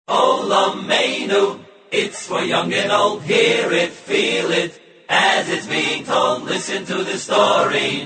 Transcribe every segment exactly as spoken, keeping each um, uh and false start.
Olam Meinu, it's for young and old, hear it, feel it, as it's being told, listen to the story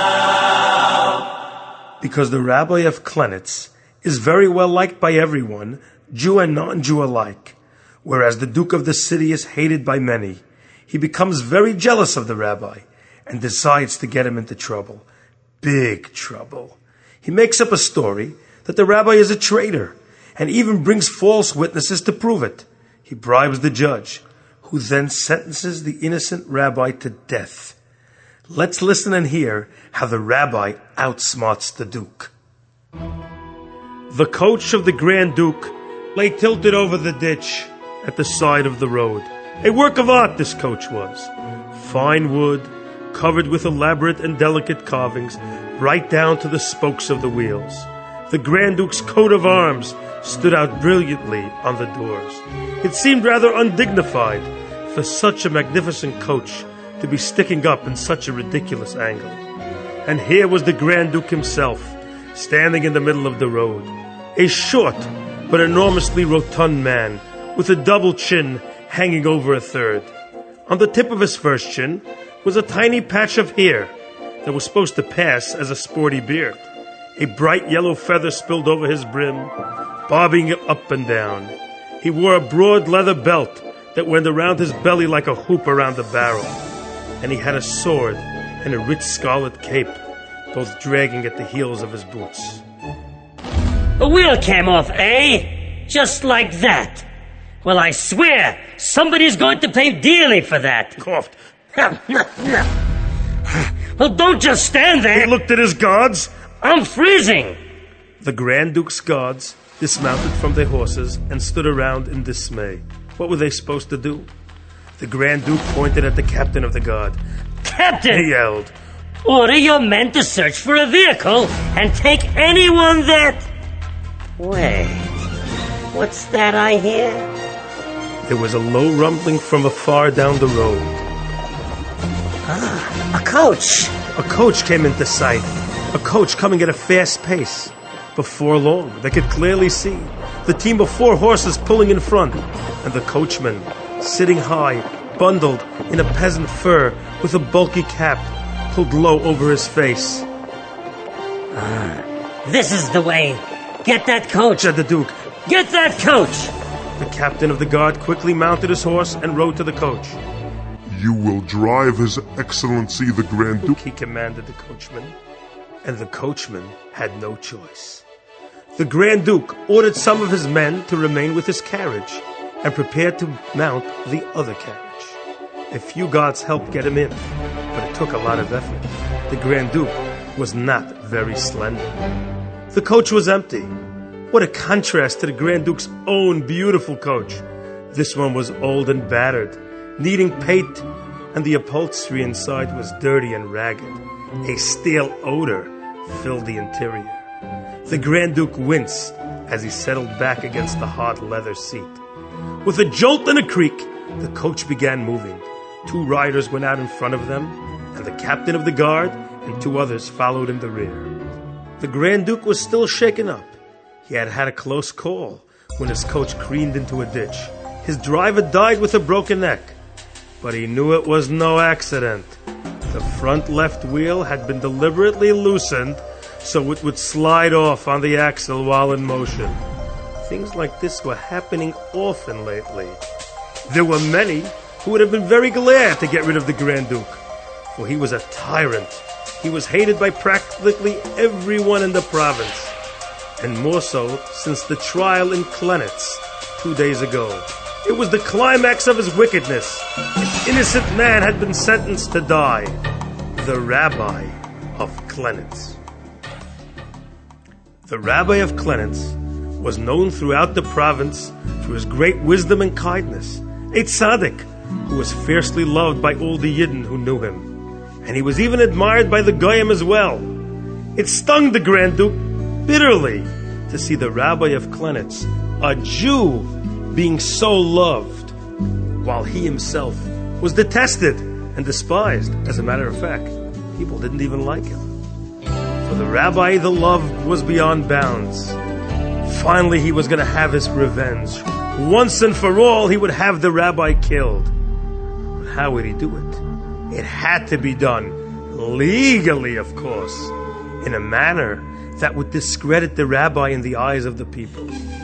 now. Because the Rabbi of Klenitz is very well liked by everyone, Jew and non-Jew alike, whereas the Duke of the city is hated by many. He becomes very jealous of the rabbi and decides to get him into trouble. Big trouble. He makes up a story that the rabbi is a traitor and even brings false witnesses to prove it. He bribes the judge, who then sentences the innocent rabbi to death. Let's listen and hear how the rabbi outsmarts the Duke. The coach of the Grand Duke lay tilted over the ditch at the side of the road. A work of art this coach was. Fine wood, covered with elaborate and delicate carvings, right down to the spokes of the wheels. The Grand Duke's coat of arms stood out brilliantly on the doors. It seemed rather undignified for such a magnificent coach to be sticking up in such a ridiculous angle. And here was the Grand Duke himself, standing in the middle of the road. A short but enormously rotund man with a double chin hanging over a third. On the tip of his first chin was a tiny patch of hair that was supposed to pass as a sporty beard. A bright yellow feather spilled over his brim, bobbing it up and down. He wore a broad leather belt that went around his belly like a hoop around a barrel. And he had a sword and a rich scarlet cape, both dragging at the heels of his boots. The wheel came off, eh? Just like that. Well, I swear, somebody's going to pay dearly for that. Coughed. Well, don't just stand there. He looked at his guards. I'm freezing. The Grand Duke's guards dismounted from their horses and stood around in dismay. What were they supposed to do? The Grand Duke pointed at the captain of the guard. Captain! He yelled. Order your men to search for a vehicle and take anyone that... Wait, what's that I hear? There was a low rumbling from afar down the road. Ah, a coach. A coach came into sight. A coach coming at a fast pace. Before long, they could clearly see the team of four horses pulling in front, and the coachman, sitting high, bundled in a peasant fur with a bulky cap pulled low over his face. Ah, this is the way. Get that coach, said the Duke. Get that coach! The captain of the guard quickly mounted his horse and rode to the coach. You will drive His Excellency the Grand Duke, he commanded the coachman. And the coachman had no choice. The Grand Duke ordered some of his men to remain with his carriage and prepared to mount the other carriage. A few guards helped get him in, but it took a lot of effort. The Grand Duke was not very slender. The coach was empty. What a contrast to the Grand Duke's own beautiful coach. This one was old and battered, needing paint, and the upholstery inside was dirty and ragged. A stale odor filled the interior. The Grand Duke winced as he settled back against the hard leather seat. With a jolt and a creak, the coach began moving. Two riders went out in front of them, and the captain of the guard and two others followed in the rear. The Grand Duke was still shaken up. He had had a close call when his coach careened into a ditch. His driver died with a broken neck, but he knew it was no accident. The front left wheel had been deliberately loosened so it would slide off on the axle while in motion. Things like this were happening often lately. There were many who would have been very glad to get rid of the Grand Duke, for he was a tyrant. He was hated by practically everyone in the province, and more so since the trial in Klenitz two days ago. It was the climax of his wickedness. An innocent man had been sentenced to die. The Rabbi of Klenitz. The Rabbi of Klenitz was known throughout the province for his great wisdom and kindness. A tzaddik who was fiercely loved by all the Yidden who knew him. And he was even admired by the Goyim as well. It stung the Grand Duke bitterly to see the Rabbi of Klenitz, a Jew, being so loved, while he himself was detested and despised. As a matter of fact, people didn't even like him. For the rabbi, the love was beyond bounds. Finally, he was going to have his revenge. Once and for all, he would have the rabbi killed. But how would he do it? It had to be done legally, of course, in a manner that would discredit the rabbi in the eyes of the people.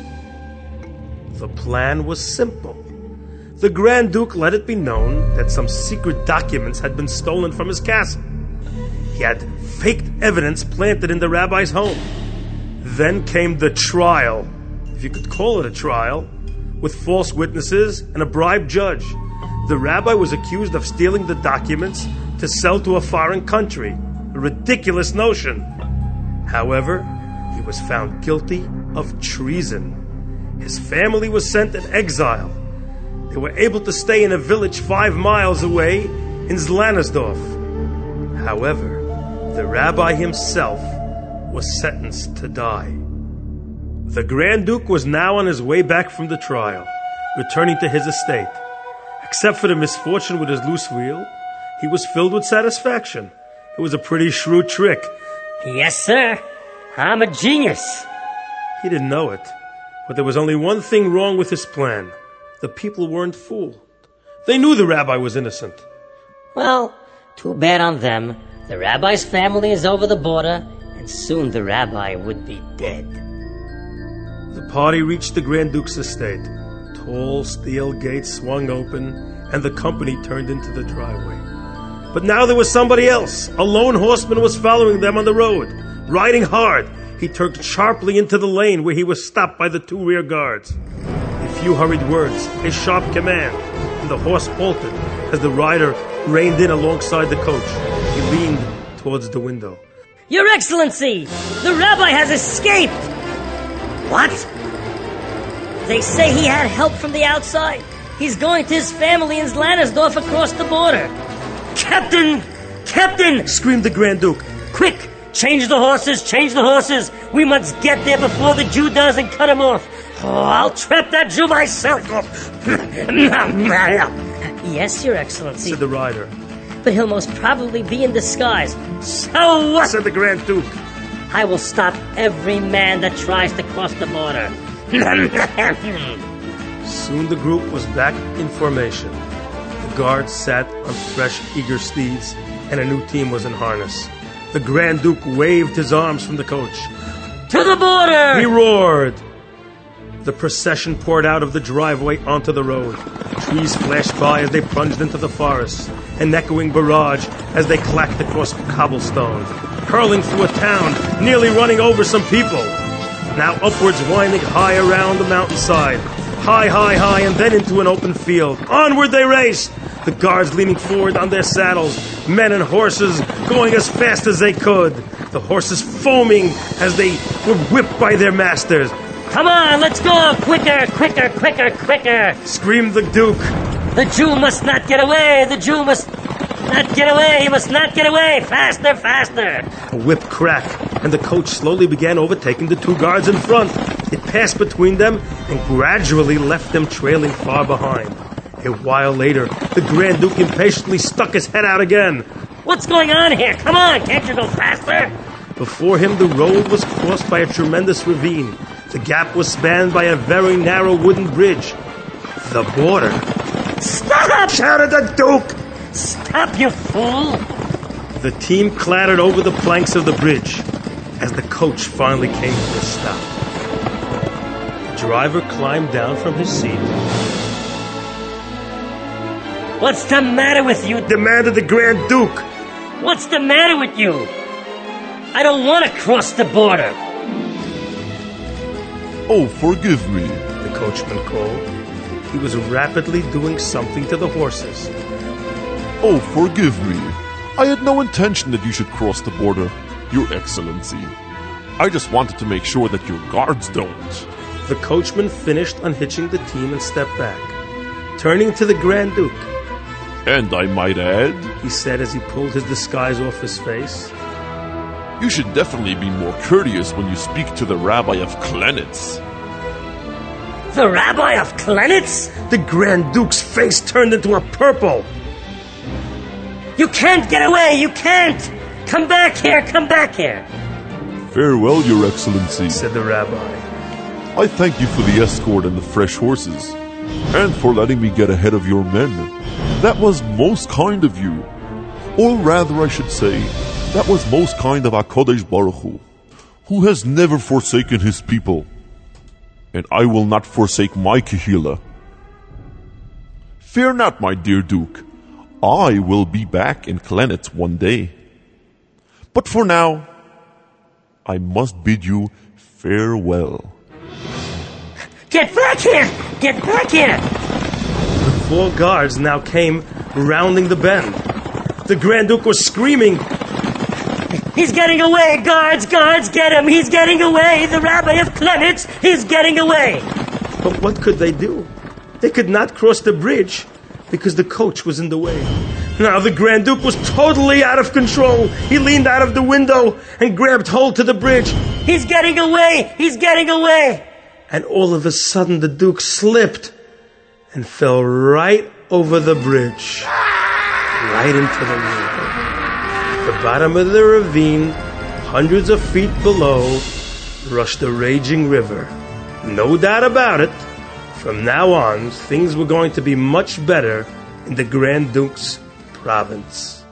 The plan was simple. The Grand Duke let it be known that some secret documents had been stolen from his castle. He had faked evidence planted in the rabbi's home. Then came the trial, if you could call it a trial, with false witnesses and a bribed judge. The rabbi was accused of stealing the documents to sell to a foreign country, a ridiculous notion. However, he was found guilty of treason. His family was sent in exile. They were able to stay in a village five miles away in Zlanisdorf. However, the rabbi himself was sentenced to die. The Grand Duke was now on his way back from the trial, returning to his estate. Except for the misfortune with his loose wheel, he was filled with satisfaction. It was a pretty shrewd trick. Yes, sir. I'm a genius. He didn't know it, but there was only one thing wrong with his plan. The people weren't fooled. They knew the rabbi was innocent. Well, too bad on them. The rabbi's family is over the border, and soon the rabbi would be dead. The party reached the Grand Duke's estate. Tall steel gates swung open, and the company turned into the driveway. But now there was somebody else. A lone horseman was following them on the road. Riding hard, he turned sharply into the lane where he was stopped by the two rear guards. A few hurried words, a sharp command, and the horse halted as the rider reined in alongside the coach. He leaned towards the window. Your Excellency! The rabbi has escaped! What? They say he had help from the outside. He's going to his family in Zlanisdorf across the border. Captain! Captain! Screamed the Grand Duke. Quick! Change the horses! Change the horses! We must get there before the Jew does and cut him off. Oh, I'll trap that Jew myself. Yes, Your Excellency, said the rider. But he'll most probably be in disguise. So what? Said the Grand Duke. I will stop every man that tries to cross the border. Soon the group was back in formation. The guards sat on fresh, eager steeds, and a new team was in harness. The Grand Duke waved his arms from the coach. To the border! He roared. The procession poured out of the driveway onto the road. Trees flashed by as they plunged into the forest, an echoing barrage as they clacked across cobblestone, hurling through a town, nearly running over some people. Now upwards, winding high around the mountainside, high, high, high, and then into an open field. Onward they raced, the guards leaning forward on their saddles, men and horses going as fast as they could, the horses foaming as they were whipped by their masters. Come on, let's go! Quicker, quicker, quicker, quicker! Screamed the Duke. The Jew must not get away! The Jew must not get away! He must not get away! Faster, faster! A whip cracked, and the coach slowly began overtaking the two guards in front. It passed between them and gradually left them trailing far behind. A while later, the Grand Duke impatiently stuck his head out again. What's going on here? Come on, can't you go faster? Before him, the road was crossed by a tremendous ravine. The gap was spanned by a very narrow wooden bridge. The border. Stop! Shouted the Duke! Stop, you fool! The team clattered over the planks of the bridge as the coach finally came to a stop. The driver climbed down from his seat. What's the matter with you? Demanded the Grand Duke. What's the matter with you? I don't want to cross the border. Oh, forgive me, the coachman called. He was rapidly doing something to the horses. Oh, forgive me. I had no intention that you should cross the border, Your Excellency. I just wanted to make sure that your guards don't. The coachman finished unhitching the team and stepped back, turning to the Grand Duke. And I might add, he said as he pulled his disguise off his face, you should definitely be more courteous when you speak to the Rabbi of Klenitz. The Rabbi of Klenitz? The Grand Duke's face turned into a purple. You can't get away! You can't! Come back here! Come back here! Farewell, Your Excellency, said the rabbi. I thank you for the escort and the fresh horses, and for letting me get ahead of your men. That was most kind of you. Or rather, I should say, that was most kind of HaKadosh Baruch Hu, who has never forsaken his people. And I will not forsake my Kehillah. Fear not, my dear Duke. I will be back in Klenitz one day. But for now, I must bid you farewell. Get back here! Get back here! The four guards now came rounding the bend. The Grand Duke was screaming, He's getting away! Guards! Guards! Get him! He's getting away! The Rabbi of Klenitz is getting away! but what could they do? They could not cross the bridge because the coach was in the way. Now the Grand Duke was totally out of control. He leaned out of the window and grabbed hold to the bridge. He's getting away! He's getting away! And all of a sudden the Duke slipped and fell right over the bridge. Right into the river. At the bottom of the ravine, hundreds of feet below, rushed the raging river. No doubt about it, from now on, things were going to be much better in the Grand Duke's province.